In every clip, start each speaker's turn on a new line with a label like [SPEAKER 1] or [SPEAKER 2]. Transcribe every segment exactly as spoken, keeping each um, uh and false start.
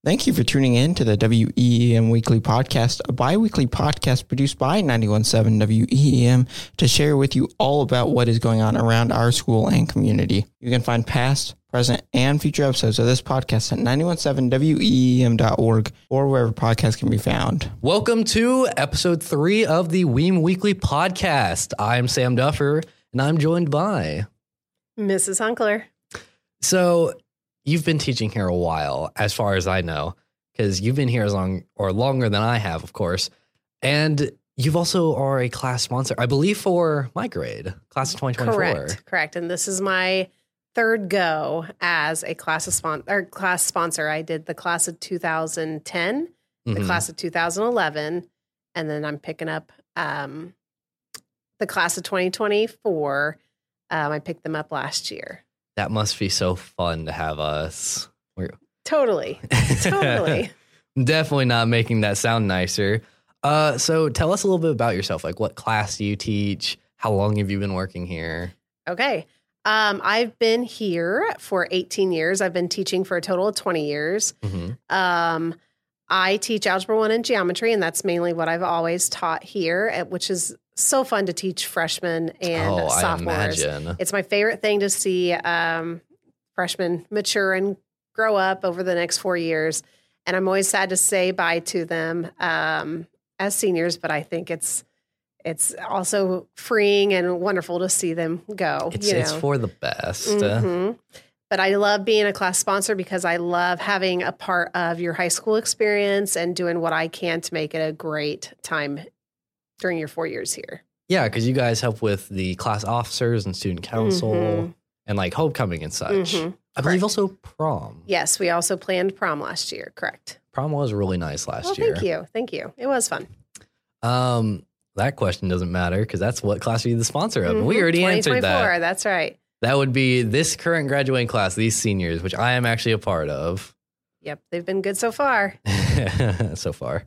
[SPEAKER 1] Thank you for tuning in to the W E E M Weekly Podcast, a bi-weekly podcast produced by ninety-one point seven W E E M to share with you all about what is going on around our school and community. You can find past, present, and future episodes of this podcast at ninety-one point seven W E E M dot org or wherever podcasts can be found.
[SPEAKER 2] Welcome to episode three of the W E E M Weekly Podcast. I'm Sam Duffer, and I'm joined by
[SPEAKER 3] Missus Hunkler.
[SPEAKER 2] So you've been teaching here a while, as far as I know, because you've been here as long or longer than I have, of course. And you've also are a class sponsor, I believe, for my grade, class of twenty twenty-four.
[SPEAKER 3] Correct, correct. And this is my third go as a class of spon- or class sponsor. I did the class of two thousand ten, the
[SPEAKER 2] Mm-hmm.
[SPEAKER 3] class of two thousand eleven, and then I'm picking up um, the class of twenty twenty-four. Um, I picked them up last year.
[SPEAKER 2] That must be so fun to have us. We're
[SPEAKER 3] Totally, totally.
[SPEAKER 2] definitely not making that sound nicer. Uh, so tell us a little bit about yourself. Like, what class do you teach? How long have you been working here?
[SPEAKER 3] Okay. Um, I've been here for eighteen years. I've been teaching for a total of twenty years.
[SPEAKER 2] Mm-hmm.
[SPEAKER 3] Um, I teach Algebra one and Geometry, and that's mainly what I've always taught here, at- which is so fun to teach freshmen and
[SPEAKER 2] Oh, I
[SPEAKER 3] sophomores.
[SPEAKER 2] imagine.
[SPEAKER 3] It's my favorite thing to see um, freshmen mature and grow up over the next four years. And I'm always sad to say bye to them um, as seniors, but I think it's it's also freeing and wonderful to see them go.
[SPEAKER 2] It's,
[SPEAKER 3] you know?
[SPEAKER 2] it's for the best.
[SPEAKER 3] Mhm. But I love being a class sponsor because I love having a part of your high school experience and doing what I can to make it a great time during your four years here.
[SPEAKER 2] Yeah, because you guys help with the class officers and student council
[SPEAKER 3] Mhm.
[SPEAKER 2] and like homecoming and such.
[SPEAKER 3] Mhm.
[SPEAKER 2] I believe
[SPEAKER 3] Correct.
[SPEAKER 2] also prom.
[SPEAKER 3] Yes, we also planned prom last year. Correct.
[SPEAKER 2] Prom was really nice last
[SPEAKER 3] Well,
[SPEAKER 2] year.
[SPEAKER 3] thank you. Thank you. It was fun.
[SPEAKER 2] Um, that question doesn't matter because that's what class are you the sponsor of? And we
[SPEAKER 3] Mhm.
[SPEAKER 2] already answered
[SPEAKER 3] twenty twenty-four,
[SPEAKER 2] that.
[SPEAKER 3] That's right.
[SPEAKER 2] That would be this current graduating class, these seniors, which I am actually a part of
[SPEAKER 3] Yep. They've been good so far.
[SPEAKER 2] so far.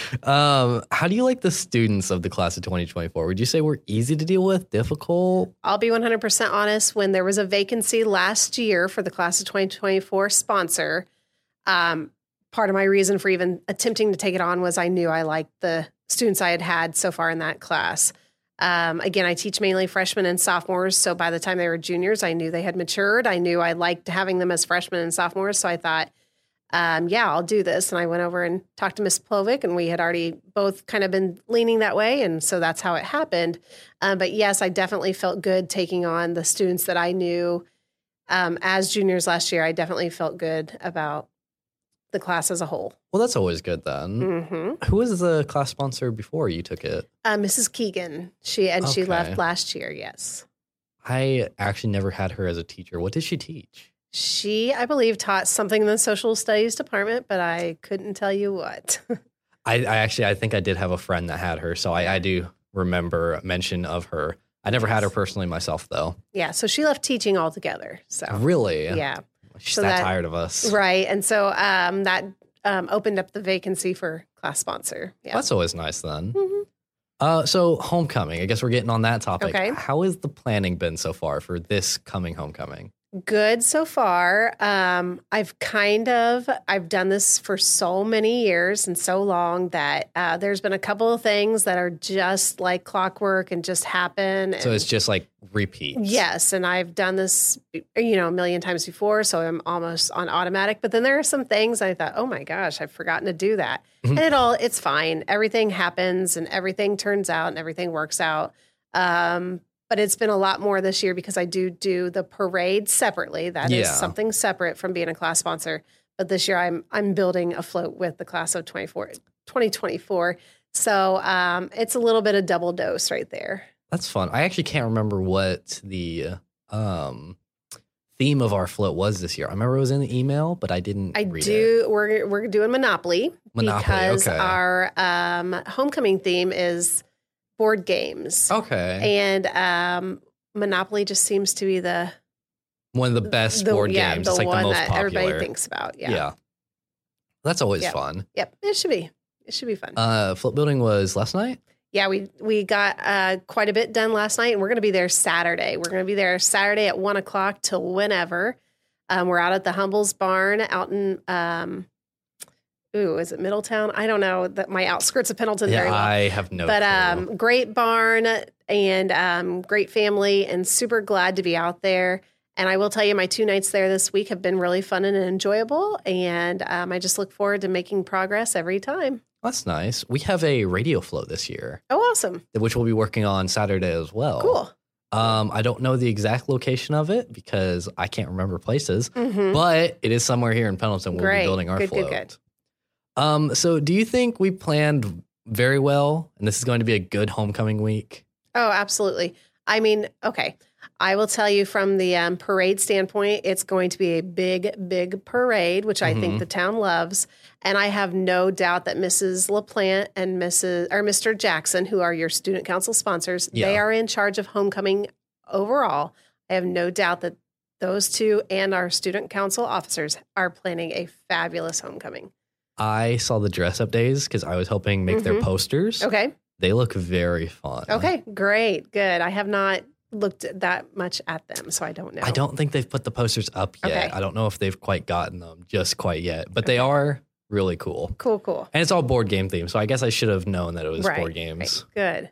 [SPEAKER 2] Um, how do you like the students of the class of twenty twenty-four? Would you say we're easy to deal with, difficult?
[SPEAKER 3] I'll be one hundred percent honest. When there was a vacancy last year for the class of twenty twenty-four sponsor, um, part of my reason for even attempting to take it on was I knew I liked the students I had had so far in that class. Um, again, I teach mainly freshmen and sophomores. So by the time they were juniors, I knew they had matured. I knew I liked having them as freshmen and sophomores. So I thought, um, yeah, I'll do this. And I went over and talked to Miss Plovic, and we had already both kind of been leaning that way. And so that's how it happened. Um, but yes, I definitely felt good taking on the students that I knew um, as juniors last year. I definitely felt good about the class as a whole.
[SPEAKER 2] Well, that's always good then.
[SPEAKER 3] Mm-hmm.
[SPEAKER 2] Who was the class sponsor before you took it?
[SPEAKER 3] Uh, Missus Keegan, she and she
[SPEAKER 2] Okay.
[SPEAKER 3] left last year. Yes.
[SPEAKER 2] I actually never had her as a teacher. What did she teach?
[SPEAKER 3] She, I believe, taught something in the social studies department, but I couldn't tell you what.
[SPEAKER 2] I, I actually, I think I did have a friend that had her, so I, I do remember mention of her. I never had her personally myself, though.
[SPEAKER 3] Yeah, so she left teaching altogether. So
[SPEAKER 2] Really?
[SPEAKER 3] yeah,
[SPEAKER 2] She's
[SPEAKER 3] So
[SPEAKER 2] that,
[SPEAKER 3] that-
[SPEAKER 2] tired of us.
[SPEAKER 3] right. And so um, that um, opened up the vacancy for class sponsor. Yeah.
[SPEAKER 2] That's always nice then.
[SPEAKER 3] Mhm.
[SPEAKER 2] Uh, so homecoming, I guess we're getting on that topic.
[SPEAKER 3] Okay.
[SPEAKER 2] How has the planning been so far for this coming homecoming?
[SPEAKER 3] Good so far. Um, I've kind of, I've done this for so many years and so long that uh, there's been a couple of things that are just like clockwork and just happen.
[SPEAKER 2] So
[SPEAKER 3] and-
[SPEAKER 2] it's just like repeats.
[SPEAKER 3] Yes, and I've done this, you know, a million times before, so I'm almost on automatic. But then there are some things I thought, oh my gosh, I've forgotten to do that,
[SPEAKER 2] Mhm.
[SPEAKER 3] and it all, it's fine. Everything happens, and everything turns out, and everything works out. Um, but it's been a lot more this year because I do do the parade separately. That is
[SPEAKER 2] Yeah.
[SPEAKER 3] something separate from being a class sponsor. But this year, I'm I'm building a float with the class of twenty-four, twenty twenty-four. So um, it's a little bit of double dose right there.
[SPEAKER 2] That's fun. I actually can't remember what the um, theme of our float was this year. I remember it was in the email, but I didn't
[SPEAKER 3] I
[SPEAKER 2] read it.
[SPEAKER 3] do. We're we're doing Monopoly,
[SPEAKER 2] Monopoly,
[SPEAKER 3] because
[SPEAKER 2] okay.
[SPEAKER 3] our um, homecoming theme is board games,
[SPEAKER 2] Okay.
[SPEAKER 3] and um, Monopoly just seems to be the
[SPEAKER 2] One of the best
[SPEAKER 3] the,
[SPEAKER 2] board
[SPEAKER 3] yeah,
[SPEAKER 2] games.
[SPEAKER 3] the
[SPEAKER 2] It's like
[SPEAKER 3] one
[SPEAKER 2] the most
[SPEAKER 3] that
[SPEAKER 2] popular.
[SPEAKER 3] everybody thinks about. Yeah.
[SPEAKER 2] Yeah. That's always
[SPEAKER 3] Yeah.
[SPEAKER 2] fun.
[SPEAKER 3] Yep. It should be. It should be fun.
[SPEAKER 2] Uh, float building was last night?
[SPEAKER 3] yeah, we we got uh, quite a bit done last night, and we're going to be there Saturday. We're going to be there Saturday at one o'clock till whenever. Um, we're out at the Humbles Barn out in um, ooh, is it Middletown? I don't know that my outskirts of Pendleton
[SPEAKER 2] Yeah,
[SPEAKER 3] very well.
[SPEAKER 2] I have no
[SPEAKER 3] but
[SPEAKER 2] clue.
[SPEAKER 3] um, great barn and um, great family, and super glad to be out there. And I will tell you, my two nights there this week have been really fun and enjoyable. And um, I just look forward to making progress every time.
[SPEAKER 2] That's nice. We have a radio float this year,
[SPEAKER 3] Oh, awesome.
[SPEAKER 2] which we'll be working on Saturday as well.
[SPEAKER 3] Cool.
[SPEAKER 2] Um, I don't know the exact location of it because I can't remember places,
[SPEAKER 3] Mhm.
[SPEAKER 2] but it is somewhere here in Pendleton. We'll
[SPEAKER 3] Great.
[SPEAKER 2] be building our
[SPEAKER 3] Good, good,
[SPEAKER 2] float.
[SPEAKER 3] good.
[SPEAKER 2] Um, so do you think we planned very well and this is going to be a good homecoming week?
[SPEAKER 3] Oh, absolutely. I mean, okay. I will tell you from the um, parade standpoint, it's going to be a big, big parade, which I think
[SPEAKER 2] Mhm.
[SPEAKER 3] the town loves. And I have no doubt that Missus LaPlante and Missus or Mister Jackson, who are your student council sponsors,
[SPEAKER 2] Yeah.
[SPEAKER 3] they are in charge of homecoming overall. I have no doubt that those two and our student council officers are planning a fabulous homecoming.
[SPEAKER 2] I saw the dress up days because I was helping make their
[SPEAKER 3] Mhm.
[SPEAKER 2] posters.
[SPEAKER 3] Okay.
[SPEAKER 2] They look very fun.
[SPEAKER 3] Okay. Great. Good. I have not looked that much at them, so I don't know.
[SPEAKER 2] I don't think they've put the posters up yet.
[SPEAKER 3] Okay.
[SPEAKER 2] I don't know if they've quite gotten them just quite yet, but they are really cool.
[SPEAKER 3] Cool, cool.
[SPEAKER 2] And it's all board game themed, so I guess I should have known that it was
[SPEAKER 3] Right,
[SPEAKER 2] board games.
[SPEAKER 3] Good.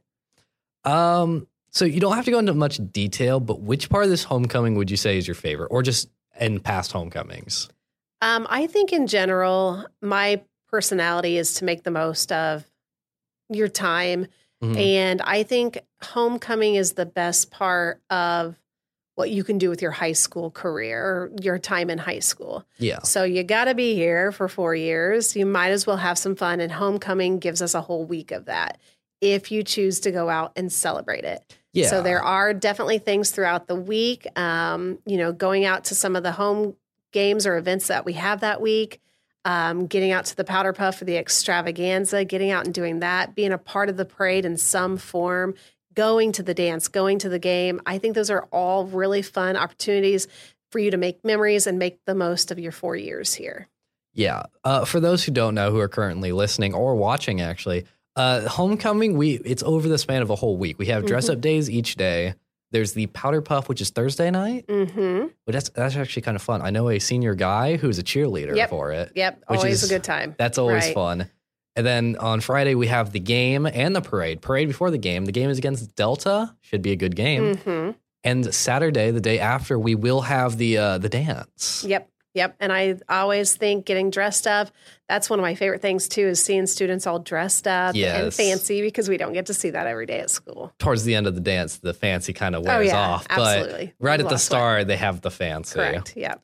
[SPEAKER 2] Um, so you don't have to go into much detail, but which part of this homecoming would you say is your favorite, or just in past homecomings?
[SPEAKER 3] Um, I think in general, my personality is to make the most of your time.
[SPEAKER 2] Mhm.
[SPEAKER 3] And I think homecoming is the best part of what you can do with your high school career or your time in high school.
[SPEAKER 2] Yeah,
[SPEAKER 3] So you got to be here for four years. You might as well have some fun. And homecoming gives us a whole week of that if you choose to go out and celebrate it.
[SPEAKER 2] yeah.
[SPEAKER 3] So there are definitely things throughout the week, um, you know, going out to some of the home games or events that we have that week, um, getting out to the Powder Puff for the extravaganza, getting out and doing that, being a part of the parade in some form, going to the dance, going to the game. I think those are all really fun opportunities for you to make memories and make the most of your four years here.
[SPEAKER 2] Yeah. Uh, for those who don't know, who are currently listening or watching, actually, uh, homecoming, we it's over the span of a whole week. We have dress up days each day. There's the Powder Puff, which is Thursday night.
[SPEAKER 3] Mm-hmm.
[SPEAKER 2] But that's that's actually kind of fun. I know a senior guy who's a cheerleader
[SPEAKER 3] Yep.
[SPEAKER 2] for it.
[SPEAKER 3] Yep.
[SPEAKER 2] Which
[SPEAKER 3] Always
[SPEAKER 2] is-
[SPEAKER 3] a good time.
[SPEAKER 2] That's always
[SPEAKER 3] Right.
[SPEAKER 2] fun. And then on Friday, we have the game and the parade. Parade before the game. The game is against Delta. Should be a good game.
[SPEAKER 3] Mm-hmm.
[SPEAKER 2] And Saturday, the day after, we will have the uh, the dance.
[SPEAKER 3] Yep. Yep. And I always think getting dressed up, that's one of my favorite things too, is seeing students all dressed up and
[SPEAKER 2] Yes.
[SPEAKER 3] fancy, because we don't get to see that every day at school.
[SPEAKER 2] Towards the end of the dance, the fancy kind of wears
[SPEAKER 3] oh, yeah.
[SPEAKER 2] off.
[SPEAKER 3] Absolutely.
[SPEAKER 2] But right at the
[SPEAKER 3] Lost sweat.
[SPEAKER 2] start, they have the fancy.
[SPEAKER 3] Correct. Yep.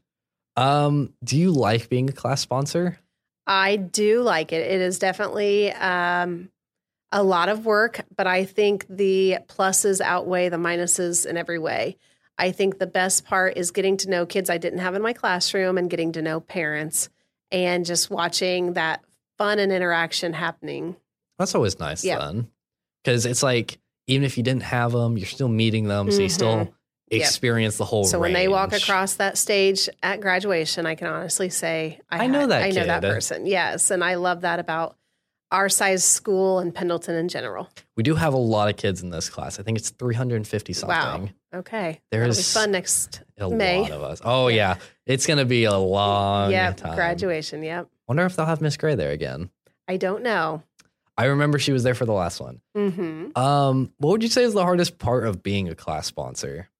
[SPEAKER 2] Um, do you like being a class sponsor?
[SPEAKER 3] I do like it. It is definitely um, a lot of work, but I think the pluses outweigh the minuses in every way. I think the best part is getting to know kids I didn't have in my classroom and getting to know parents and just watching that fun and interaction happening.
[SPEAKER 2] That's always nice
[SPEAKER 3] Yeah.
[SPEAKER 2] then. Because it's like, even if you didn't have them, you're still meeting them. So you still
[SPEAKER 3] Mhm. Yep.
[SPEAKER 2] experience the whole
[SPEAKER 3] So when they walk
[SPEAKER 2] range.
[SPEAKER 3] across that stage at graduation, I can honestly say
[SPEAKER 2] I know
[SPEAKER 3] had-
[SPEAKER 2] that
[SPEAKER 3] I know that
[SPEAKER 2] kid.
[SPEAKER 3] person. Yes, and I love that about our size school and Pendleton in general.
[SPEAKER 2] We do have a lot of kids in this class. I think it's three hundred fifty something.
[SPEAKER 3] Wow. Okay, that'll be
[SPEAKER 2] There's
[SPEAKER 3] fun next
[SPEAKER 2] a
[SPEAKER 3] May.
[SPEAKER 2] lot of us. Oh,
[SPEAKER 3] Yeah.
[SPEAKER 2] yeah. It's going to be a long
[SPEAKER 3] Yep,
[SPEAKER 2] time.
[SPEAKER 3] graduation. Yep.
[SPEAKER 2] Wonder if they'll have Miss Gray there again.
[SPEAKER 3] I don't know.
[SPEAKER 2] I remember she was there for the last one.
[SPEAKER 3] hmm
[SPEAKER 2] Um, what would you say is the hardest part of being a class sponsor?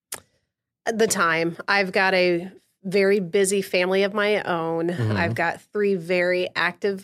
[SPEAKER 3] The time. I've got a very busy family of my own.
[SPEAKER 2] Mhm.
[SPEAKER 3] I've got three very active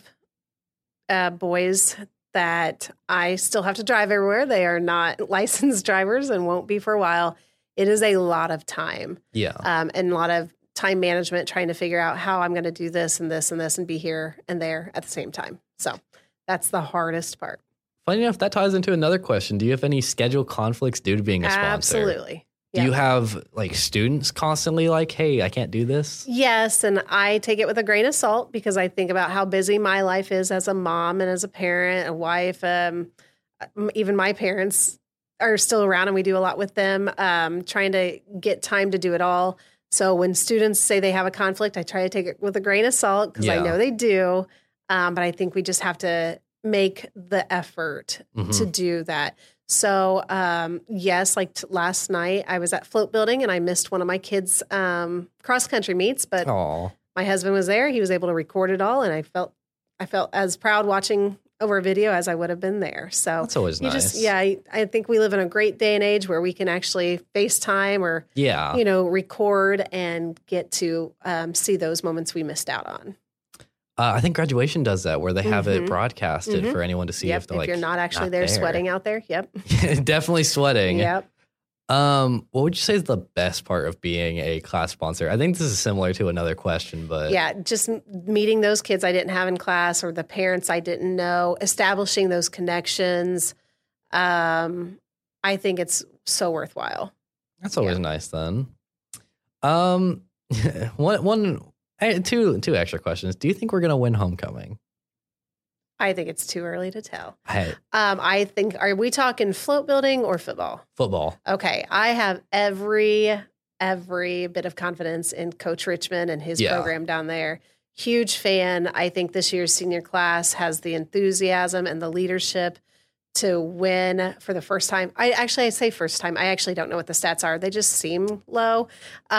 [SPEAKER 3] uh, boys that I still have to drive everywhere. They are not licensed drivers and won't be for a while. It is a lot of time
[SPEAKER 2] Yeah.
[SPEAKER 3] um, and a lot of time management, trying to figure out how I'm going to do this and this and this and be here and there at the same time. So that's the hardest part.
[SPEAKER 2] Funny enough, that ties into another question. Do you have any schedule conflicts due to being a sponsor?
[SPEAKER 3] Absolutely.
[SPEAKER 2] Do
[SPEAKER 3] Yeah.
[SPEAKER 2] you have like students constantly like, hey, I can't do this?
[SPEAKER 3] Yes, and I take it with a grain of salt because I think about how busy my life is as a mom and as a parent, a wife. Um, even my parents are still around, and we do a lot with them, um, trying to get time to do it all. So when students say they have a conflict, I try to take it with a grain of salt because I
[SPEAKER 2] Yeah.
[SPEAKER 3] know they do. Um, but I think we just have to make the effort
[SPEAKER 2] Mhm.
[SPEAKER 3] to do that. So, um, yes, like t- last night I was at Float Building and I missed one of my kids' um, cross country meets, but
[SPEAKER 2] Aw.
[SPEAKER 3] my husband was there. He was able to record it all, and I felt I felt as proud watching over a video as I would have been there. So
[SPEAKER 2] That's always
[SPEAKER 3] you
[SPEAKER 2] nice.
[SPEAKER 3] just, yeah, I, I think we live in a great day and age where we can actually FaceTime or,
[SPEAKER 2] Yeah.
[SPEAKER 3] you know, record and get to um, see those moments we missed out on.
[SPEAKER 2] Uh, I think graduation does that, where they have it
[SPEAKER 3] Mhm.
[SPEAKER 2] broadcasted
[SPEAKER 3] Mhm.
[SPEAKER 2] for anyone to see
[SPEAKER 3] Yep.
[SPEAKER 2] if they're
[SPEAKER 3] If
[SPEAKER 2] like
[SPEAKER 3] you're not actually
[SPEAKER 2] not
[SPEAKER 3] there,
[SPEAKER 2] there.
[SPEAKER 3] sweating out there. Yep.
[SPEAKER 2] Definitely sweating.
[SPEAKER 3] Yep.
[SPEAKER 2] Um, what would you say is the best part of being a class sponsor? I think this is similar to another question, but
[SPEAKER 3] Yeah, just m- meeting those kids I didn't have in class or the parents I didn't know, establishing those connections. Um, I think it's so worthwhile.
[SPEAKER 2] that's always
[SPEAKER 3] yeah.
[SPEAKER 2] nice then. Um, one, one, eh, two, two extra questions. Do you think we're gonna win homecoming?
[SPEAKER 3] I think it's too early to tell.
[SPEAKER 2] Hey,
[SPEAKER 3] Um, I think, are we talking float building or football?
[SPEAKER 2] football.
[SPEAKER 3] Okay, I have every every bit of confidence in Coach Richmond and his
[SPEAKER 2] Yeah.
[SPEAKER 3] program down there. Huge fan. I think this year's senior class has the enthusiasm and the leadership to win for the first time. I actually I say first time. I actually don't know what the stats are. They just seem low.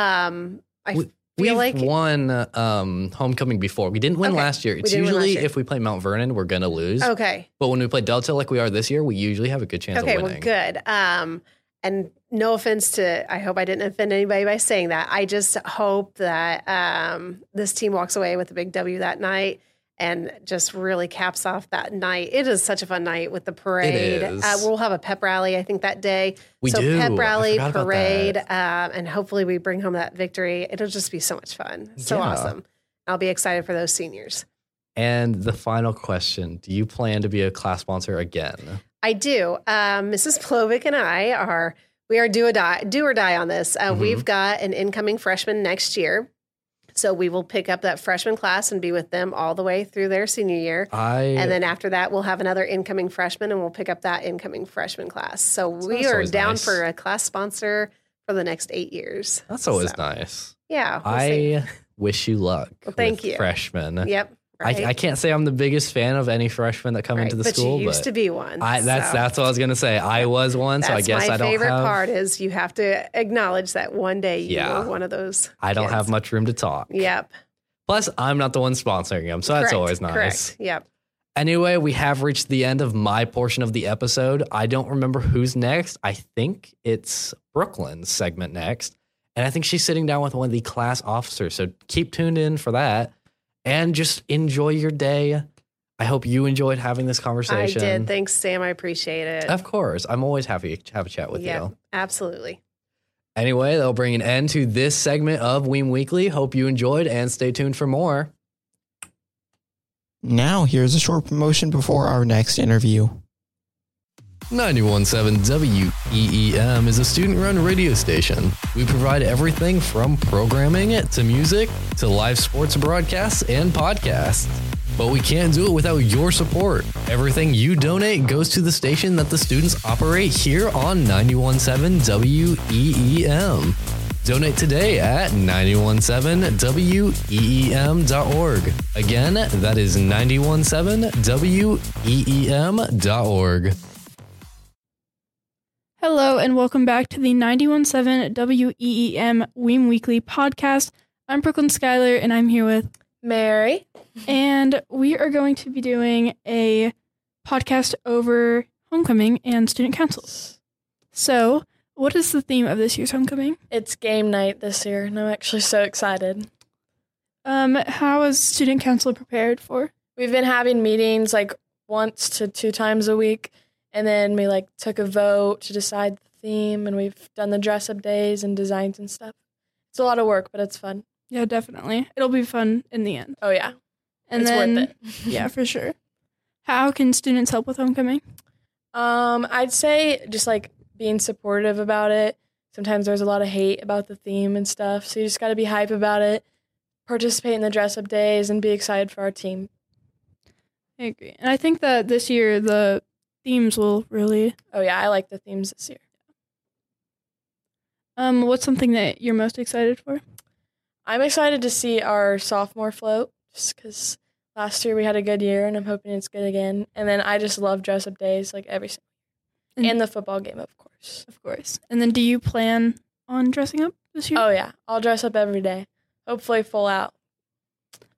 [SPEAKER 3] Um, I
[SPEAKER 2] We-
[SPEAKER 3] feel
[SPEAKER 2] We've
[SPEAKER 3] like
[SPEAKER 2] won um, homecoming before. We didn't win
[SPEAKER 3] Okay.
[SPEAKER 2] last year. It's
[SPEAKER 3] didn't win last
[SPEAKER 2] usually
[SPEAKER 3] year.
[SPEAKER 2] if we play Mount Vernon, we're gonna lose.
[SPEAKER 3] okay.
[SPEAKER 2] But when we play Delta like we are this year, we usually have a good chance
[SPEAKER 3] Okay,
[SPEAKER 2] of
[SPEAKER 3] well,
[SPEAKER 2] winning.
[SPEAKER 3] good. Um, and no offense to, I hope I didn't offend anybody by saying that. I just hope that um, this team walks away with a big W that night and just really caps off that night. It is such a fun night with the parade.
[SPEAKER 2] is.
[SPEAKER 3] Uh, we'll have a pep rally, I think, that day.
[SPEAKER 2] We
[SPEAKER 3] so
[SPEAKER 2] do. I
[SPEAKER 3] pep rally,
[SPEAKER 2] forgot about
[SPEAKER 3] parade,
[SPEAKER 2] that.
[SPEAKER 3] um, and hopefully we bring home that victory. It'll just be so much fun. So
[SPEAKER 2] Yeah.
[SPEAKER 3] awesome. I'll be excited for those seniors.
[SPEAKER 2] And the final question: do you plan to be a class sponsor again?
[SPEAKER 3] I do. Um, Missus Plovic and I are we are do or die, do or die on this. Uh,
[SPEAKER 2] Mhm.
[SPEAKER 3] We've got an incoming freshman next year, so we will pick up that freshman class and be with them all the way through their senior year.
[SPEAKER 2] I
[SPEAKER 3] And then after that, we'll have another incoming freshman, and we'll pick up that incoming freshman class. So we
[SPEAKER 2] that's
[SPEAKER 3] are
[SPEAKER 2] always
[SPEAKER 3] down
[SPEAKER 2] nice.
[SPEAKER 3] for a class sponsor for the next eight years.
[SPEAKER 2] that's always
[SPEAKER 3] So,
[SPEAKER 2] nice.
[SPEAKER 3] Yeah, we'll see.
[SPEAKER 2] I wish you luck.
[SPEAKER 3] Well, thank
[SPEAKER 2] with
[SPEAKER 3] you.
[SPEAKER 2] freshmen.
[SPEAKER 3] Yep. Right.
[SPEAKER 2] I, I can't say I'm the biggest fan of any freshmen that come
[SPEAKER 3] Right,
[SPEAKER 2] into the
[SPEAKER 3] but
[SPEAKER 2] school,
[SPEAKER 3] you used
[SPEAKER 2] but
[SPEAKER 3] to be one.
[SPEAKER 2] I, that's
[SPEAKER 3] so.
[SPEAKER 2] that's what I was gonna say. I was one, so I
[SPEAKER 3] That's
[SPEAKER 2] guess
[SPEAKER 3] my
[SPEAKER 2] I don't
[SPEAKER 3] favorite
[SPEAKER 2] have.
[SPEAKER 3] part is you have to acknowledge that one day you
[SPEAKER 2] Yeah.
[SPEAKER 3] were one of those.
[SPEAKER 2] I don't
[SPEAKER 3] kids.
[SPEAKER 2] have much room to talk.
[SPEAKER 3] Yep.
[SPEAKER 2] Plus, I'm not the one sponsoring them, so that's
[SPEAKER 3] Correct,
[SPEAKER 2] always nice.
[SPEAKER 3] Correct. Yep.
[SPEAKER 2] Anyway, we have reached the end of my portion of the episode. I don't remember who's next. I think it's Brooklyn's segment next. And I think she's sitting down with one of the class officers. So keep tuned in for that and just enjoy your day. I hope you enjoyed having this
[SPEAKER 3] I
[SPEAKER 2] conversation.
[SPEAKER 3] did. Thanks, Sam. I appreciate it.
[SPEAKER 2] Of course. I'm always happy to have a chat with
[SPEAKER 3] Yep,
[SPEAKER 2] you.
[SPEAKER 3] absolutely.
[SPEAKER 2] Anyway, that'll bring an end to this segment of Weem Weekly. Hope you enjoyed and stay tuned for more.
[SPEAKER 1] Now, here's a short promotion before our next interview.
[SPEAKER 2] ninety-one point seven W E E M is a student-run radio station. We provide everything from programming to music to live sports broadcasts and podcasts. But we can't do it without your support. Everything you donate goes to the station that the students operate here on ninety-one point seven W E E M. Donate today at nine one seven W E E M dot org. Again, that is nine one seven W E E M dot org.
[SPEAKER 4] Hello and welcome back to the ninety-one point seven W E E M Weem Weekly podcast. I'm Brooklyn Schuyler and I'm here with
[SPEAKER 5] Mary.
[SPEAKER 4] and we are going to be doing a podcast over homecoming and student councils. So, what is the theme of this year's homecoming?
[SPEAKER 5] It's game night this year, and I'm actually so excited.
[SPEAKER 4] Um, how is student council prepared for?
[SPEAKER 5] We've been having meetings like once to two times a week, and then we like took a vote to decide the theme, and we've done the dress up days and designs and stuff. It's a lot of work, but it's fun.
[SPEAKER 4] Yeah, definitely. It'll be fun in the end.
[SPEAKER 5] Oh yeah,
[SPEAKER 4] And
[SPEAKER 5] it's
[SPEAKER 4] then,
[SPEAKER 5] worth it.
[SPEAKER 4] yeah, for sure. How can students help with homecoming?
[SPEAKER 5] Um, I'd say just like being supportive about it. Sometimes there's a lot of hate about the theme and stuff, so you just got to be hype about it, participate in the dress up days, and be excited for our team.
[SPEAKER 4] I agree. And I think that this year the themes will really...
[SPEAKER 5] Oh yeah, I like the themes this year.
[SPEAKER 4] Um, what's something that you're most excited for?
[SPEAKER 5] I'm excited to see our sophomore float, just because last year we had a good year, and I'm hoping it's good again. And then I just love dress up days, like every single
[SPEAKER 4] And-
[SPEAKER 5] and the football game, of course.
[SPEAKER 4] Of course. And then do you plan on dressing up this year?
[SPEAKER 5] Oh yeah, I'll dress up every day. Hopefully full out.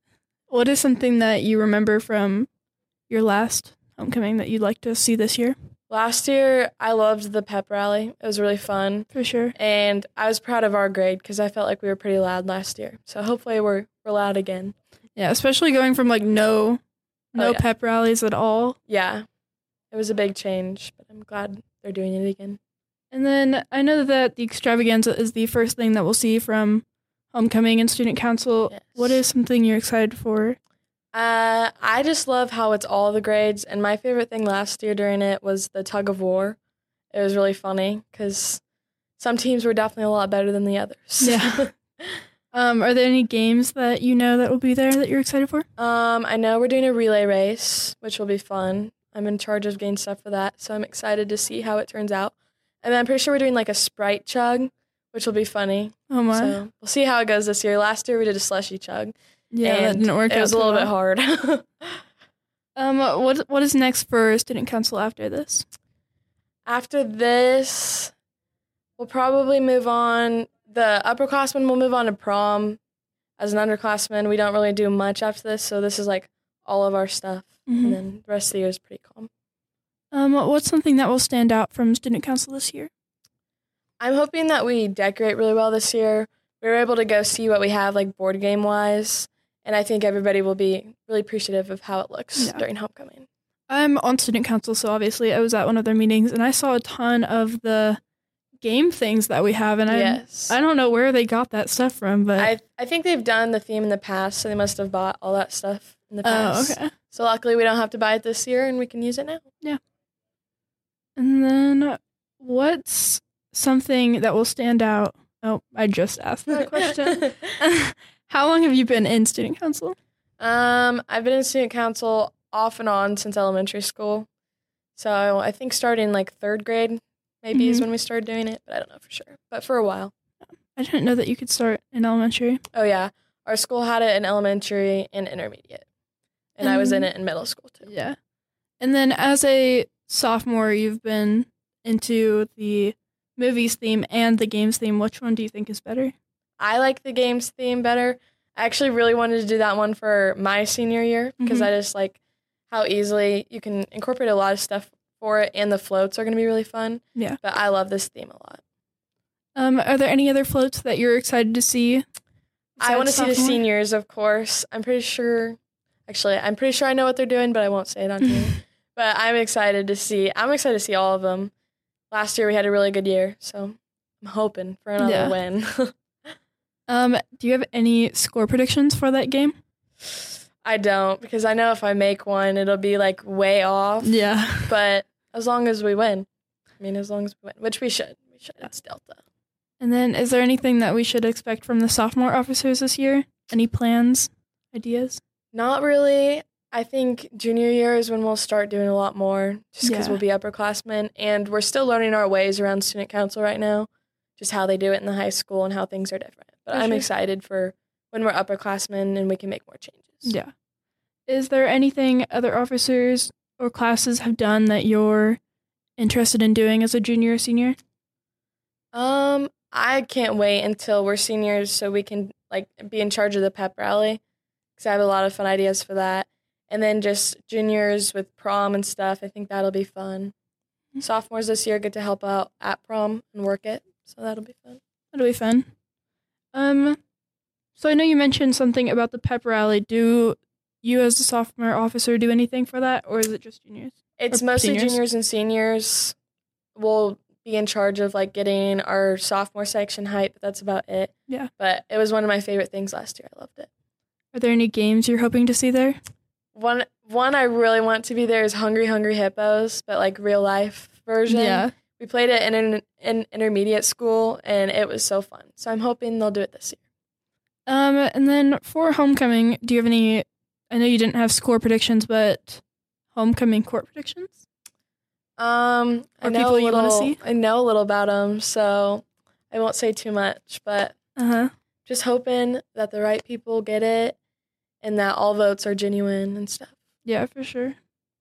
[SPEAKER 4] What is something that you remember from your last homecoming that you'd like to see this year?
[SPEAKER 5] Last year, I loved the pep rally. It was really fun.
[SPEAKER 4] For sure.
[SPEAKER 5] And I was proud of our grade because I felt like we were pretty loud last year. So hopefully we're, we're loud again.
[SPEAKER 4] Yeah, especially going from like no no
[SPEAKER 5] Oh, yeah.
[SPEAKER 4] pep rallies at all.
[SPEAKER 5] Yeah, it was a big change, but I'm glad they're doing it again.
[SPEAKER 4] And then I know that the extravaganza is the first thing that we'll see from homecoming and student council.
[SPEAKER 5] Yes.
[SPEAKER 4] What is something you're excited for?
[SPEAKER 5] Uh, I just love how it's all the grades. And my favorite thing last year during it was the tug of war. It was really funny because some teams were definitely a lot better than the others.
[SPEAKER 4] Yeah. um, are there any games that you know that will be there that you're excited for?
[SPEAKER 5] um, I know we're doing a relay race, which will be fun. I'm in charge of getting stuff for that, so I'm excited to see how it turns out. And then I'm pretty sure we're doing like a Sprite chug, which will be funny.
[SPEAKER 4] Oh my.
[SPEAKER 5] So we'll see how it goes this year. Last year we did a slushy chug.
[SPEAKER 4] Yeah, that
[SPEAKER 5] and
[SPEAKER 4] didn't work out.
[SPEAKER 5] It was a
[SPEAKER 4] too
[SPEAKER 5] little
[SPEAKER 4] well.
[SPEAKER 5] bit hard.
[SPEAKER 4] Um, what what is next for student council after this?
[SPEAKER 5] After this, we'll probably move on. The upperclassmen will move on to prom. As an underclassman, we don't really do much after this, so this is like all of our stuff.
[SPEAKER 4] Mhm.
[SPEAKER 5] And then the rest of the year is pretty calm.
[SPEAKER 4] Um, what's something that will stand out from student council this year?
[SPEAKER 5] I'm hoping that we decorate really well this year. We were able to go see what we have, like board game wise, and I think everybody will be really appreciative of how it looks
[SPEAKER 4] Yeah.
[SPEAKER 5] during homecoming.
[SPEAKER 4] I'm on student council, so obviously I was at one of their meetings, and I saw a ton of the game things that we have, and
[SPEAKER 5] Yes.
[SPEAKER 4] I I don't know where they got that stuff from, but
[SPEAKER 5] I I think they've done the theme in the past, so they must have bought all that stuff in the
[SPEAKER 4] oh,
[SPEAKER 5] past.
[SPEAKER 4] okay.
[SPEAKER 5] So luckily we don't have to buy it this year, and we can use it now.
[SPEAKER 4] And then what's something that will stand out? Oh, I just asked that question. How long have you been in student council?
[SPEAKER 5] um, I've been in student council off and on since elementary school. So I think starting like third grade maybe is
[SPEAKER 4] Mhm.
[SPEAKER 5] when we started doing it, but I don't know for sure. But for a while.
[SPEAKER 4] I didn't know that you could start in elementary.
[SPEAKER 5] Oh yeah, our school had it in elementary and intermediate, and I was in
[SPEAKER 4] And-
[SPEAKER 5] it in middle school too.
[SPEAKER 4] Yeah. And then as a sophomore, you've been into the movies theme and the games theme. Which one do you think is better?
[SPEAKER 5] I like the games theme better. I actually really wanted to do that one for my senior year because
[SPEAKER 4] Mhm.
[SPEAKER 5] I just like how easily you can incorporate a lot of stuff for it, and the floats are going to be really fun.
[SPEAKER 4] Yeah.
[SPEAKER 5] But I love this theme a lot.
[SPEAKER 4] Um, are there any other floats that you're excited to see?
[SPEAKER 5] I want to
[SPEAKER 4] besides
[SPEAKER 5] see the
[SPEAKER 4] sophomore?
[SPEAKER 5] seniors, of course. I'm pretty sure, actually, I'm pretty sure I know what they're doing, but I won't say it on here. But I'm excited to see, I'm excited to see all of them. Last year we had a really good year, so I'm hoping for another
[SPEAKER 4] Yeah.
[SPEAKER 5] win.
[SPEAKER 4] Um, do you have any score predictions for that game?
[SPEAKER 5] I don't, because I know if I make one, it'll be like way off.
[SPEAKER 4] Yeah.
[SPEAKER 5] But as long as we win, I mean, as long as we win, which we should, we should. It's Delta.
[SPEAKER 4] And then is there anything that we should expect from the sophomore officers this year? Any plans, ideas?
[SPEAKER 5] Not really. I think junior year is when we'll start doing a lot more, just because
[SPEAKER 4] Yeah.
[SPEAKER 5] we'll be upperclassmen, and we're still learning our ways around student council right now, just how they do it in the high school and how things are different. But
[SPEAKER 4] For
[SPEAKER 5] I'm
[SPEAKER 4] sure.
[SPEAKER 5] excited for when we're upperclassmen and we can make more changes.
[SPEAKER 4] Yeah. Is there anything other officers or classes have done that you're interested in doing as a junior or senior?
[SPEAKER 5] Um, I can't wait until we're seniors so we can like be in charge of the pep rally, because I have a lot of fun ideas for that. And then just juniors with prom and stuff. I think that'll be fun.
[SPEAKER 4] Mhm.
[SPEAKER 5] Sophomores this year get to help out at prom and work it, so that'll be fun.
[SPEAKER 4] That'll be fun. Um, so I know you mentioned something about the pep rally. Do you, as a sophomore officer, do anything for that, or is it just juniors?
[SPEAKER 5] It's
[SPEAKER 4] Or
[SPEAKER 5] mostly
[SPEAKER 4] seniors?
[SPEAKER 5] juniors and seniors. We'll be in charge of like getting our sophomore section hype, but that's about it.
[SPEAKER 4] Yeah.
[SPEAKER 5] But it was one of my favorite things last year. I loved it.
[SPEAKER 4] Are there any games you're hoping to see there?
[SPEAKER 5] One one I really want to be there is Hungry Hungry Hippos, but like real life version.
[SPEAKER 4] Yeah.
[SPEAKER 5] We played it in an in intermediate school, and it was so fun. So I'm hoping they'll do it this year.
[SPEAKER 4] Um, and then for homecoming, do you have any? I know you didn't have score predictions, but homecoming court predictions.
[SPEAKER 5] Um, I
[SPEAKER 4] Or
[SPEAKER 5] know
[SPEAKER 4] people
[SPEAKER 5] a
[SPEAKER 4] you
[SPEAKER 5] little,
[SPEAKER 4] wanna see?
[SPEAKER 5] I know a little about them, so I won't say too much. But
[SPEAKER 4] Uh huh.
[SPEAKER 5] just hoping that the right people get it, and that all votes are genuine and stuff.
[SPEAKER 4] Yeah, for sure.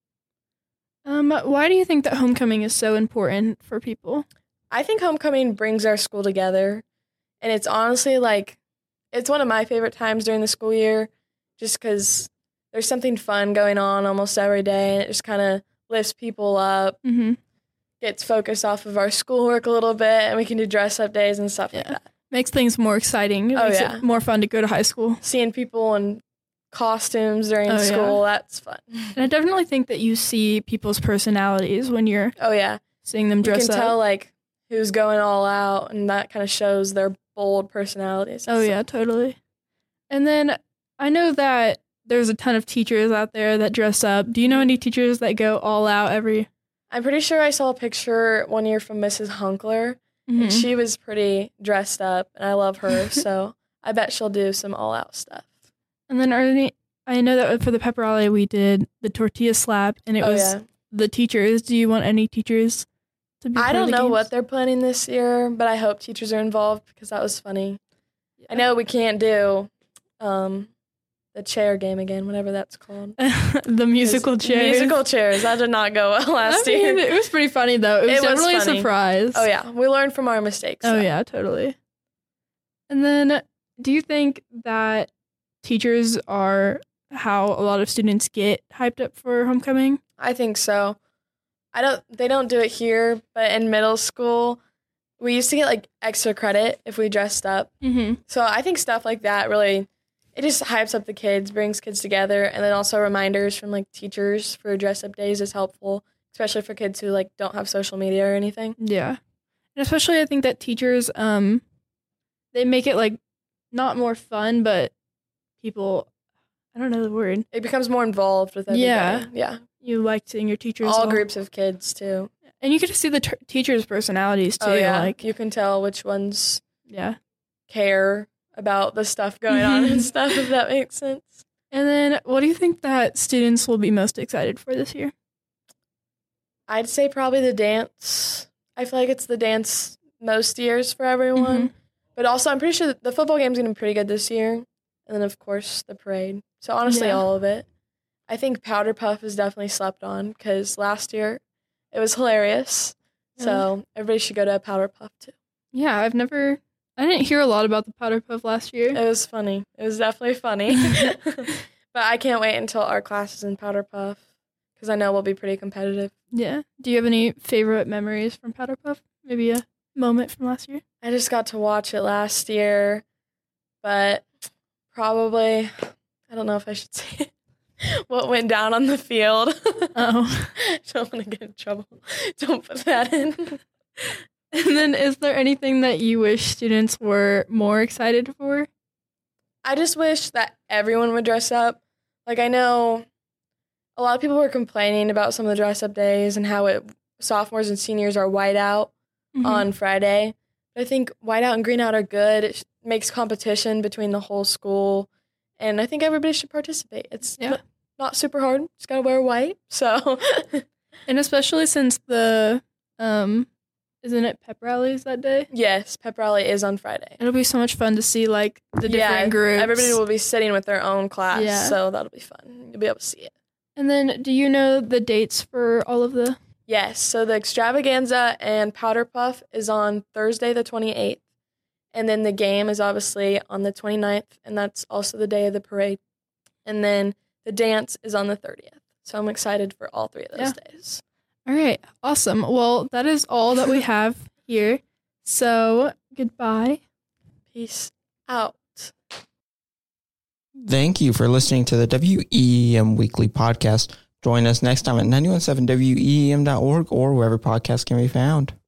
[SPEAKER 4] Um, why do you think that homecoming is so important for people?
[SPEAKER 5] I think homecoming brings our school together, and it's honestly like, it's one of my favorite times during the school year, just because there's something fun going on almost every day, and it just kind of lifts people up,
[SPEAKER 4] Mm-hmm.
[SPEAKER 5] gets focused off of our schoolwork a little bit, and we can do dress up days and stuff like
[SPEAKER 4] Yeah.
[SPEAKER 5] that.
[SPEAKER 4] Makes things more exciting. It
[SPEAKER 5] Oh,
[SPEAKER 4] makes
[SPEAKER 5] yeah.
[SPEAKER 4] it more fun to go to high school.
[SPEAKER 5] Seeing people in costumes during
[SPEAKER 4] Oh, yeah.
[SPEAKER 5] school, that's fun.
[SPEAKER 4] And I definitely think that you see people's personalities when you're
[SPEAKER 5] Oh, yeah.
[SPEAKER 4] seeing them
[SPEAKER 5] You
[SPEAKER 4] dress
[SPEAKER 5] can
[SPEAKER 4] up.
[SPEAKER 5] tell, like, who's going all out, and that kind of shows their bold personalities.
[SPEAKER 4] Oh, yeah, totally. And then I know that there's a ton of teachers out there that dress up. Do you know any teachers that go all out every...
[SPEAKER 5] I'm pretty sure I saw a picture one year from Missus Hunkler,
[SPEAKER 4] Mhm.
[SPEAKER 5] and she was pretty dressed up, and I love her, so I bet she'll do some all-out stuff.
[SPEAKER 4] And then are there any... I know that for the pep rally we did the tortilla slap, and it
[SPEAKER 5] Oh,
[SPEAKER 4] was
[SPEAKER 5] yeah.
[SPEAKER 4] the teachers. Do you want any teachers to be
[SPEAKER 5] I
[SPEAKER 4] part of
[SPEAKER 5] don't
[SPEAKER 4] the
[SPEAKER 5] know
[SPEAKER 4] games?
[SPEAKER 5] what they're planning this year, but I hope teachers are involved because that was funny. I know we can't do um, the chair game again, whatever that's called.
[SPEAKER 4] the musical chairs.
[SPEAKER 5] Musical chairs. That did not go well last
[SPEAKER 4] I mean,
[SPEAKER 5] year.
[SPEAKER 4] it was pretty funny though. It was
[SPEAKER 5] It was
[SPEAKER 4] definitely a
[SPEAKER 5] funny.
[SPEAKER 4] surprise.
[SPEAKER 5] Oh, yeah. We learned from our mistakes.
[SPEAKER 4] Oh
[SPEAKER 5] so.
[SPEAKER 4] yeah, totally. And then, do you think that teachers are how a lot of students get hyped up for homecoming?
[SPEAKER 5] I think so. I don't. They don't do it here, but in middle school, we used to get like extra credit if we dressed up.
[SPEAKER 4] Mm-hmm.
[SPEAKER 5] So I think stuff like that really, it just hypes up the kids, brings kids together, and then also reminders from like teachers for dress up days is helpful, especially for kids who like don't have social media or anything.
[SPEAKER 4] Yeah, and especially I think that teachers, um, they make it like not more fun, but people, I don't know the word.
[SPEAKER 5] It becomes more involved with everybody.
[SPEAKER 4] Yeah.
[SPEAKER 5] Yeah.
[SPEAKER 4] You like seeing your teachers
[SPEAKER 5] All groups of kids too.
[SPEAKER 4] and you get to see the t- teachers' personalities too.
[SPEAKER 5] Oh yeah.
[SPEAKER 4] Like,
[SPEAKER 5] You can tell which ones
[SPEAKER 4] yeah.
[SPEAKER 5] care about the stuff going on and stuff, if that makes sense.
[SPEAKER 4] And then, what do you think that students will be most excited for this year?
[SPEAKER 5] I'd say probably the dance. I feel like it's the dance most years for everyone.
[SPEAKER 4] Mhm.
[SPEAKER 5] But also, I'm pretty sure that the football game's going to be pretty good this year. And then, of course, the parade. So, honestly,
[SPEAKER 4] Yeah.
[SPEAKER 5] all of it. I think Powder Puff is definitely slept on because last year it was hilarious. So, everybody should go to a Powder Puff, too.
[SPEAKER 4] Yeah, I've never. I didn't hear a lot about the Powder Puff last year.
[SPEAKER 5] It was funny. It was definitely funny. But I can't wait until our class is in Powder Puff because I know we'll be pretty competitive.
[SPEAKER 4] Yeah. Do you have any favorite memories from Powder Puff? Maybe a moment from last year?
[SPEAKER 5] I just got to watch it last year, but probably, I don't know if I should say it, what went down on the field.
[SPEAKER 4] Oh.
[SPEAKER 5] Don't want to get in trouble. Don't put that in.
[SPEAKER 4] And then, is there anything that you wish students were more excited for?
[SPEAKER 5] I just wish that everyone would dress up. Like, I know a lot of people were complaining about some of the dress up days and how it sophomores and seniors are white out
[SPEAKER 4] Mhm.
[SPEAKER 5] on Friday. I think white out and green out are good. It sh- makes competition between the whole school, and I think everybody should participate. It's
[SPEAKER 4] Yeah.
[SPEAKER 5] n- not super hard. Just gotta wear white. So
[SPEAKER 4] And especially since the, um, isn't it pep rallies that day?
[SPEAKER 5] yes, pep rally is on Friday.
[SPEAKER 4] It'll be so much fun to see like the different
[SPEAKER 5] yeah,
[SPEAKER 4] groups.
[SPEAKER 5] everybody will be sitting with their own class,
[SPEAKER 4] Yeah.
[SPEAKER 5] so that'll be fun. You'll be able to see it.
[SPEAKER 4] And then, do you know the dates for all of the?
[SPEAKER 5] Yes, so the extravaganza and Powder Puff is on Thursday the twenty-eighth. And then the game is obviously on the twenty-ninth, and that's also the day of the parade. And then the dance is on the thirtieth. So I'm excited for all three of those days.
[SPEAKER 4] All right, awesome. Well, that is all that we have here. So, goodbye.
[SPEAKER 5] Peace out.
[SPEAKER 1] Thank you for listening to the W E E M Weekly Podcast. Join us next time at nine one seven W E E M dot org or wherever podcasts can be found.